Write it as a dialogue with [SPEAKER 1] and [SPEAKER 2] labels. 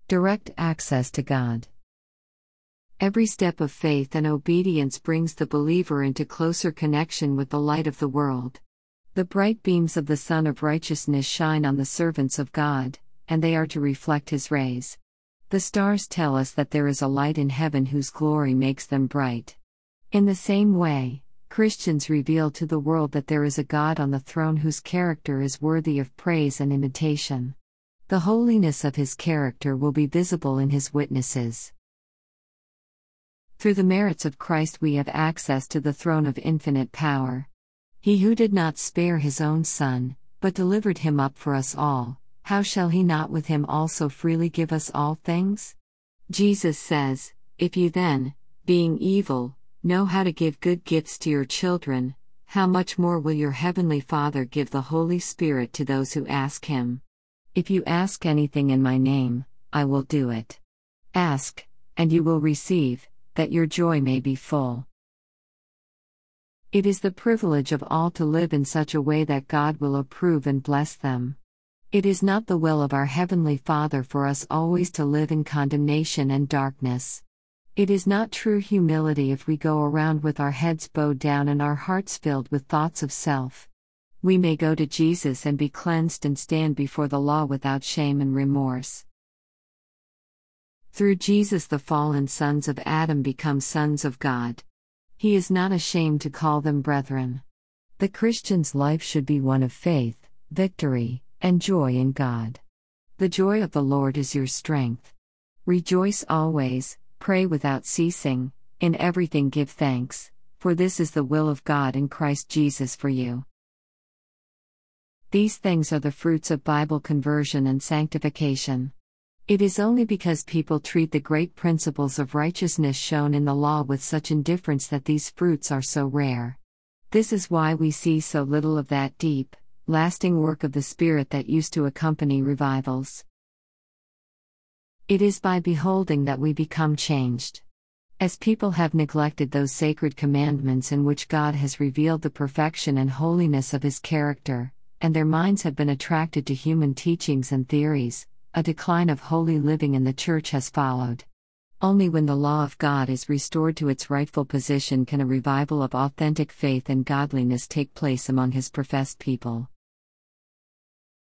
[SPEAKER 1] Direct access to God. Every step of faith and obedience brings the believer into closer connection with the light of the world. The bright beams of the Sun of Righteousness shine on the servants of God, and they are to reflect His rays. The stars tell us that there is a light in heaven whose glory makes them bright. In the same way, Christians reveal to the world that there is a God on the throne whose character is worthy of praise and imitation. The holiness of His character will be visible in His witnesses. Through the merits of Christ we have access to the throne of infinite power. He who did not spare His own Son, but delivered Him up for us all, how shall He not with Him also freely give us all things? Jesus says, "If you then, being evil, know how to give good gifts to your children, how much more will your heavenly Father give the Holy Spirit to those who ask Him? If you ask anything in my name, I will do it. Ask, and you will receive, that your joy may be full." It is the privilege of all to live in such a way that God will approve and bless them. It is not the will of our Heavenly Father for us always to live in condemnation and darkness. It is not true humility if we go around with our heads bowed down and our hearts filled with thoughts of self. We may go to Jesus and be cleansed and stand before the law without shame and remorse. Through Jesus the fallen sons of Adam become sons of God. He is not ashamed to call them brethren. The Christian's life should be one of faith, victory, and joy in God. The joy of the Lord is your strength. Rejoice always, pray without ceasing, in everything give thanks, for this is the will of God in Christ Jesus for you. These things are the fruits of Bible conversion and sanctification. It is only because people treat the great principles of righteousness shown in the law with such indifference that these fruits are so rare. This is why we see so little of that deep, lasting work of the Spirit that used to accompany revivals. It is by beholding that we become changed. As people have neglected those sacred commandments in which God has revealed the perfection and holiness of His character, and their minds have been attracted to human teachings and theories, a decline of holy living in the Church has followed. Only when the law of God is restored to its rightful position can a revival of authentic faith and godliness take place among His professed people.